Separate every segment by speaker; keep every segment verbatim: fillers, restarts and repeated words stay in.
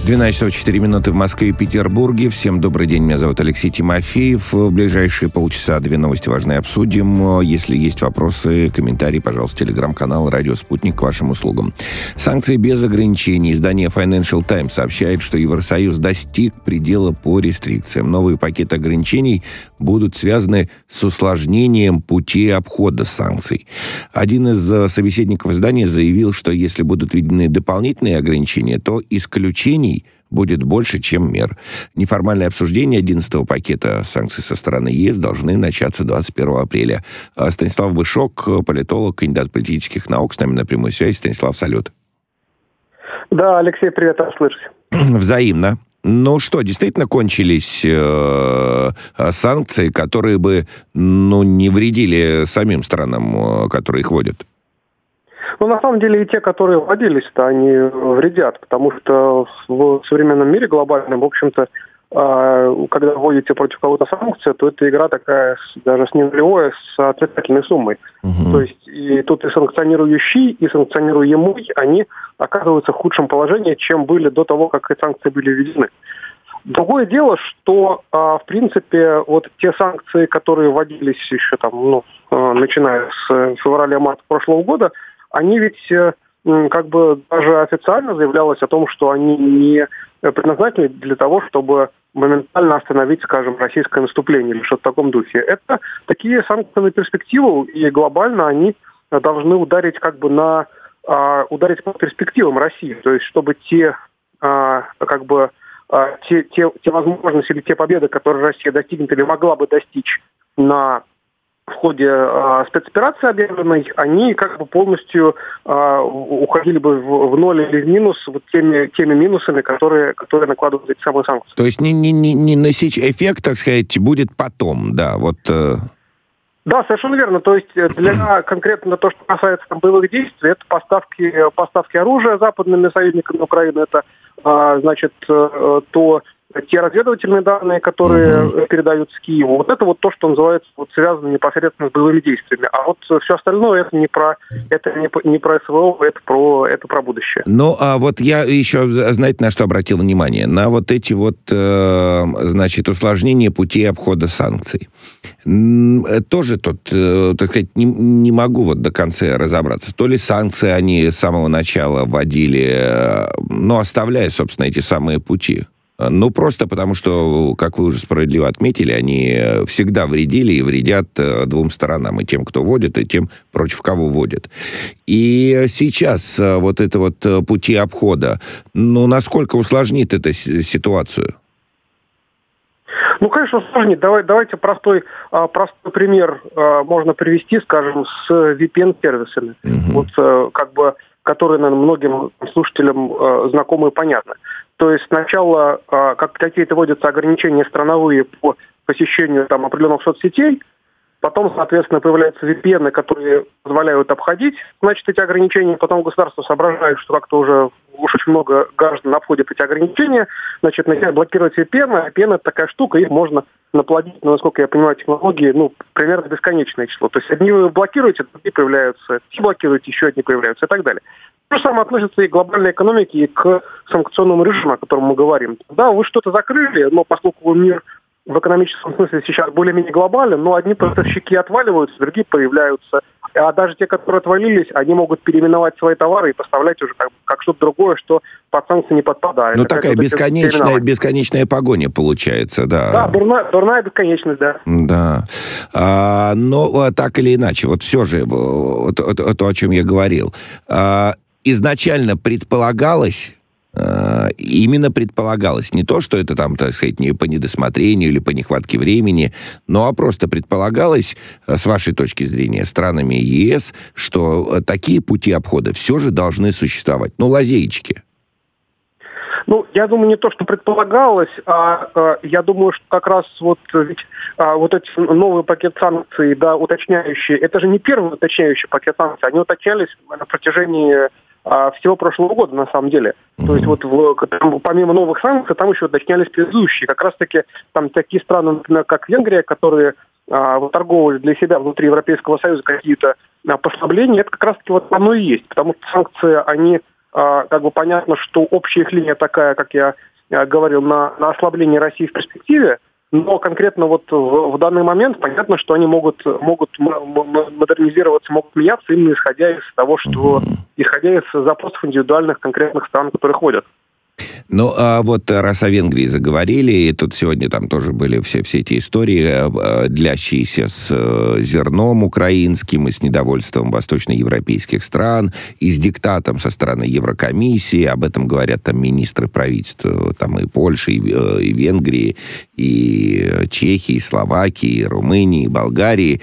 Speaker 1: двенадцать часов четыре минуты в Москве и Петербурге. Всем добрый день, меня зовут Алексей Тимофеев. В ближайшие полчаса две новости важные обсудим. Если есть вопросы, комментарии, пожалуйста, телеграм-канал «Радио Спутник» к вашим услугам. Санкции без ограничений. Издание Financial Times сообщает, что Евросоюз достиг предела по рестрикциям. Новые пакеты ограничений будут связаны с усложнением пути обхода санкций. Один из собеседников издания заявил, что если будут введены дополнительные ограничения, то исключений будет больше, чем мер. Неформальное обсуждение одиннадцатого пакета санкций со стороны ЕС должны начаться двадцать первого апреля. Станислав Бышок, политолог, кандидат политических наук, с нами на прямой связи. Станислав, салют.
Speaker 2: Да, Алексей, привет, рад слышать.
Speaker 1: Взаимно. Ну что, действительно кончились э, санкции, которые бы ну, не вредили самим странам, которые их вводят?
Speaker 2: Ну, на самом деле, и те, которые вводились-то, они вредят, потому что в современном мире глобальном, в общем-то, когда вводите против кого-то санкции, то это игра такая, даже с ненулевой, с отрицательной суммой. Угу. То есть и тут и санкционирующий, и санкционируемый, они оказываются в худшем положении, чем были до того, как эти санкции были введены. Другое дело, что, в принципе, вот те санкции, которые вводились еще там, ну, начиная с февраля-марта прошлого года, они ведь как бы даже официально заявлялось о том, что они не предназначены для того, чтобы моментально остановить, скажем, российское наступление или что-то в таком духе. Это такие санкции на перспективу, и глобально они должны ударить как бы на а, ударить по перспективам России, то есть чтобы те а, как бы а, те, те, те возможности или те победы, которые Россия достигнет или могла бы достичь на в ходе э, спецоперации объявленной, они как бы полностью э, уходили бы в, в ноль или в минус вот теми, теми минусами, которые, которые накладывают эти самые санкции.
Speaker 1: То есть не, не, не, не насечь эффект, так сказать, будет потом, да, вот... Э...
Speaker 2: Да, совершенно верно. То есть для конкретно то, что касается там, боевых действий, это поставки, поставки оружия западными союзниками Украины, это, э, значит, э, то... те разведывательные данные, которые uh-huh. передаются Киеву, вот это вот то, что называется вот, связано непосредственно с боевыми действиями. А вот все остальное это не про это не, не про СВО, это про это про будущее.
Speaker 1: Ну, а вот я еще, знаете, на что обратил внимание? На вот эти вот, э, значит, усложнения пути обхода санкций. Тоже тут, э, так сказать, не, не могу вот до конца разобраться. То ли санкции они с самого начала вводили, э, но оставляя, собственно, эти самые пути. Ну, просто потому что, как вы уже справедливо отметили, они всегда вредили и вредят двум сторонам. И тем, кто вводит, и тем, против кого вводят. И сейчас вот это вот пути обхода, ну, насколько усложнит это ситуацию?
Speaker 2: Ну, конечно, усложнит. Давай, давайте простой, простой пример можно привести, скажем, с ви пи эн-сервисами. Угу. Вот как бы, которые, наверное, многим слушателям знакомы и понятны. То есть сначала а, как какие-то вводятся ограничения страновые по посещению там, определенных соцсетей, потом, соответственно, появляются ви пи эн, которые позволяют обходить, значит, эти ограничения, потом государство соображает, что как-то уже уж очень много граждан обходят эти ограничения, значит, начинают блокировать ви пи эн, а ви пи эн это такая штука, их можно наплодить, ну, насколько я понимаю, технологии, ну, примерно бесконечное число. То есть одни вы блокируете, другие появляются, те блокируете, еще одни появляются и так далее. То же самое относится и к глобальной экономике, и к санкционному режиму, о котором мы говорим. Да, вы что-то закрыли, но поскольку мир в экономическом смысле сейчас более-менее глобален, но одни поставщики отваливаются, другие появляются. А даже те, которые отвалились, они могут переименовать свои товары и поставлять уже как, как что-то другое, что под санкции не подпадает.
Speaker 1: Ну, такая бесконечная, бесконечная погоня получается, да.
Speaker 2: Да, дурная, дурная бесконечность, да.
Speaker 1: Да. А, но так или иначе, вот все же, вот, вот, то, о чем я говорил, а, изначально предполагалось, э, именно предполагалось, не то, что это там, так сказать, не по недосмотрению или по нехватке времени, но а просто предполагалось, с вашей точки зрения, странами ЕС, что такие пути обхода все же должны существовать. Ну, лазеечки.
Speaker 2: Ну, я думаю, не то, что предполагалось, а, а я думаю, что как раз вот, ведь, а, вот эти новый пакет санкций, да, уточняющие, это же не первый уточняющий пакет санкций, они уточнялись на протяжении а, всего прошлого года, на самом деле. Mm-hmm. То есть вот в, там, помимо новых санкций, там еще уточнялись предыдущие. Как раз-таки там такие страны, например, как Венгрия, которые а, выторговывали для себя внутри Европейского Союза какие-то а, послабления, это как раз-таки вот оно и есть, потому что санкции, они как бы понятно, что общая их линия такая, как я говорил, на, на ослабление России в перспективе, но конкретно вот в, в данный момент понятно, что они могут, могут модернизироваться, могут меняться именно исходя из того, что исходя из запросов индивидуальных конкретных стран, которые ходят.
Speaker 1: Ну, а вот раз о Венгрии заговорили, и тут сегодня там тоже были все, все эти истории, длящиеся с зерном украинским и с недовольством восточноевропейских стран, и с диктатом со стороны Еврокомиссии. Об этом говорят там министры правительств там, и Польши, и, и Венгрии, и Чехии, и Словакии, и Румынии, и Болгарии.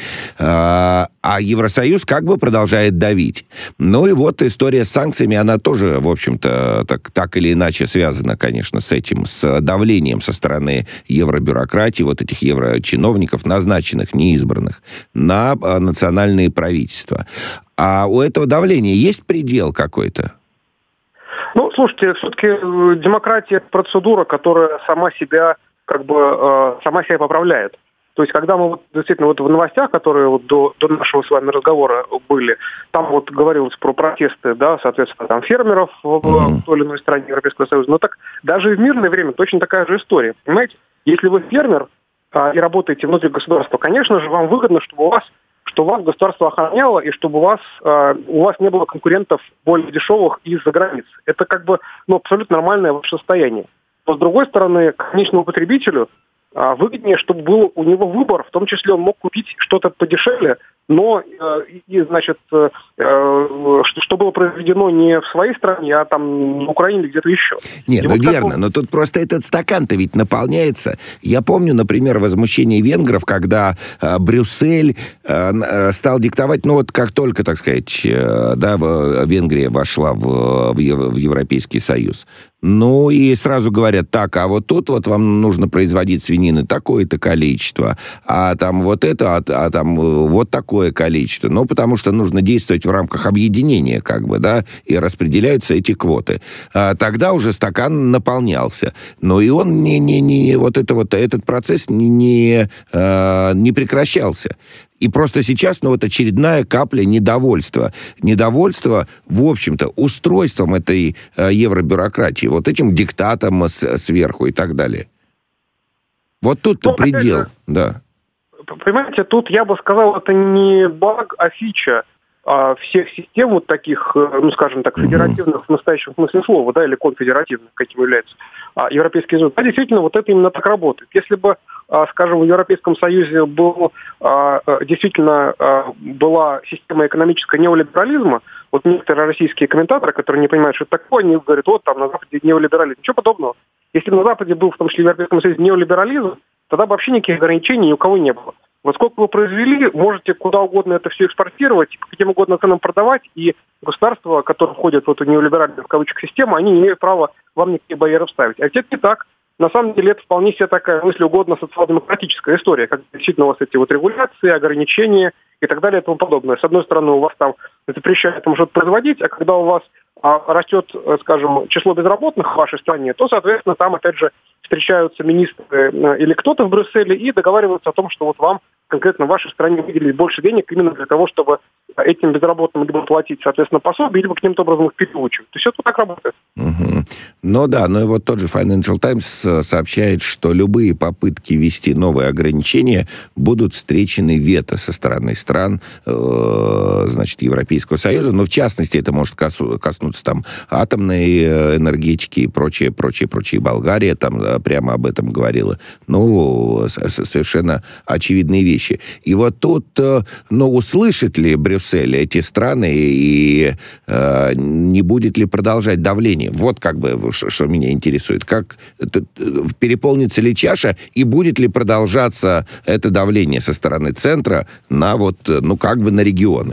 Speaker 1: А Евросоюз как бы продолжает давить. Ну и вот история с санкциями, она тоже, в общем-то, так, так или иначе связана, конечно, с этим, с давлением со стороны евробюрократии, вот этих еврочиновников, назначенных, неизбранных, на национальные правительства. А у этого давления есть предел какой-то?
Speaker 2: Ну, слушайте, все-таки демократия – это процедура, которая сама себя, как бы, сама себя поправляет. То есть, когда мы вот, действительно вот в новостях, которые вот до, до нашего с вами разговора были, там вот говорилось про протесты, да, соответственно, там фермеров в, mm-hmm. в той или иной стране Европейского Союза. Но так даже и в мирное время точно такая же история. Понимаете, если вы фермер а, и работаете внутри государства, конечно же, вам выгодно, чтобы у вас, что вас государство охраняло и чтобы у вас, а, у вас не было конкурентов более дешевых из-за границы. Это как бы ну, абсолютно нормальное ваше состояние. Но с другой стороны, конечному потребителю выгоднее, чтобы был у него выбор, в том числе он мог купить что-то подешевле, но, э, и, значит, э, что, что было произведено не в своей стране, а там в Украине или где-то еще.
Speaker 1: Нет,
Speaker 2: и
Speaker 1: ну
Speaker 2: вот
Speaker 1: верно,
Speaker 2: он...
Speaker 1: но тут просто этот стакан-то ведь наполняется. Я помню, например, возмущение венгров, когда э, Брюссель э, стал диктовать, ну вот как только, так сказать, э, да, Венгрия вошла в, в, в Европейский Союз. Ну и сразу говорят, так, а вот тут вот вам нужно производить свинины такое-то количество, а там вот это, а, а там вот такое количество. Ну, потому что нужно действовать в рамках объединения, как бы, да, и распределяются эти квоты. А тогда уже стакан наполнялся. Но и он не, не, не вот это вот, этот процесс не, не, а, не прекращался. И просто сейчас, ну, вот очередная капля недовольства. Недовольство, в общем-то, устройством этой э, евробюрократии, вот этим диктатом с, сверху и так далее. Вот тут-то ну, предел, же, да.
Speaker 2: Понимаете, тут я бы сказал, это не баг, а фича а, всех систем вот таких, ну, скажем так, федеративных в настоящем смысле слова, да, или конфедеративных, каким является а, Европейский Союз. Да, действительно, вот это именно так работает. Если бы скажем, в Европейском Союзе был, действительно была система экономического неолиберализма, вот некоторые российские комментаторы, которые не понимают, что это такое, они говорят, вот там на Западе неолиберализм. Ничего подобного. Если бы на Западе был, в том числе в Европейском Союзе, неолиберализм, тогда бы вообще никаких ограничений ни у кого не было. Вот сколько вы произвели, можете куда угодно это все экспортировать, по каким угодно ценам продавать, и государства, которые входят в эту неолиберальную, в кавычках, систему, они не имеют права вам никакие барьеры ставить. А это не так. На самом деле это вполне себе такая, если угодно, социал-демократическая история, как действительно у вас эти вот регуляции, ограничения и так далее и тому подобное. С одной стороны, у вас там запрещают там что-то производить, а когда у вас а, растет, скажем, число безработных в вашей стране, то, соответственно, там, опять же, встречаются министры или кто-то в Брюсселе и договариваются о том, что вот вам конкретно в вашей стране выделили больше денег именно для того, чтобы этим безработным либо платить, соответственно, пособие, либо каким-то образом их переучивать. То есть это так работает.
Speaker 1: Угу. Ну да, ну и вот тот же Financial Times сообщает, что любые попытки ввести новые ограничения будут встречены вето со стороны стран, э, значит, Европейского Союза, но в частности это может коснуться там атомной энергетики и прочее, прочее, прочее. Болгария там прямо об этом говорила. Ну, совершенно очевидные вещи. И вот тут, ну, услышит ли Брюссель эти страны и э, не будет ли продолжать давление? Вот как бы, что меня интересует. Как переполнится ли чаша и будет ли продолжаться это давление со стороны центра на вот, ну, как бы на регионы?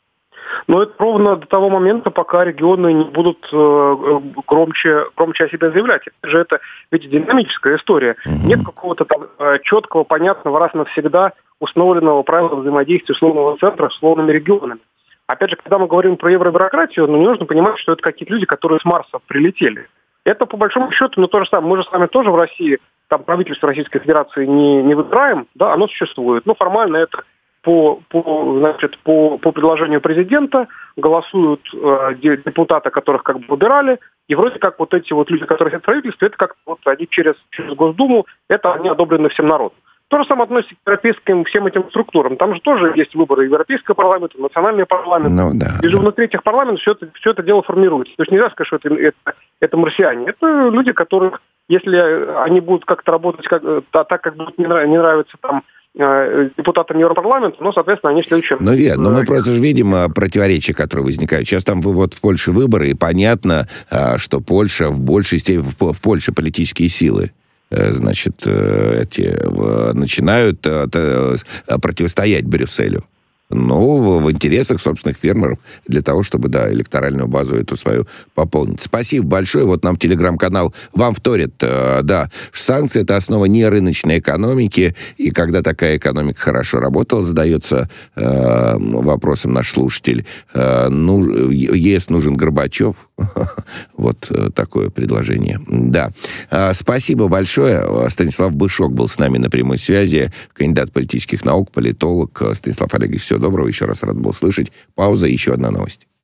Speaker 2: Но это ровно до того момента, пока регионы не будут э, громче, громче о себе заявлять. Это же это ведь динамическая история. Угу. Нет какого-то там э, четкого, понятного, раз навсегда установленного правила взаимодействия условного центра с условными регионами. Опять же, когда мы говорим про евробюрократию, ну, не нужно понимать, что это какие-то люди, которые с Марса прилетели. Это, по большому счету, ну, то же самое. Мы же с вами тоже в России, там, правительство Российской Федерации не, не выбираем, да, оно существует. Ну, формально это по, по, значит, по, по предложению президента голосуют э, депутаты, которых как бы выбирали, и вроде как вот эти вот люди, которые сидят в правительстве, это как вот они через, через Госдуму, это они одобрены всем народом. То же самое относится к европейским всем этим структурам. Там же тоже есть выборы Европейского парламента, национальный парламент.
Speaker 1: Ну, да,
Speaker 2: и же
Speaker 1: да.
Speaker 2: внутри этих парламентов все это, все это дело формируется. То есть нельзя сказать, что это, это, это марсиане. Это люди, которых, если они будут как-то работать как, так, как будут не, нрав, не нравиться там депутатам Европарламента, ну, соответственно, они в следующем...
Speaker 1: Ну, верно, но мы просто же видим противоречия, которые возникают. Сейчас там вот в Польше выборы, и понятно, что Польша в большей степени, в Польше политические силы, значит, эти начинают противостоять Брюсселю. Ну, в, в интересах собственных фермеров для того, чтобы, да, электоральную базу эту свою пополнить. Спасибо большое. Вот нам телеграм-канал вам вторит, э, да, санкции — это основа не рыночной экономики, и когда такая экономика хорошо работала, задается э, вопросом наш слушатель, э, ну, ЕС нужен Горбачев. Вот такое предложение. Да. Спасибо большое. Станислав Бышок был с нами на прямой связи, кандидат политических наук, политолог. Станислав Олегович, всего доброго. Еще раз рад был слышать. Пауза, еще одна новость.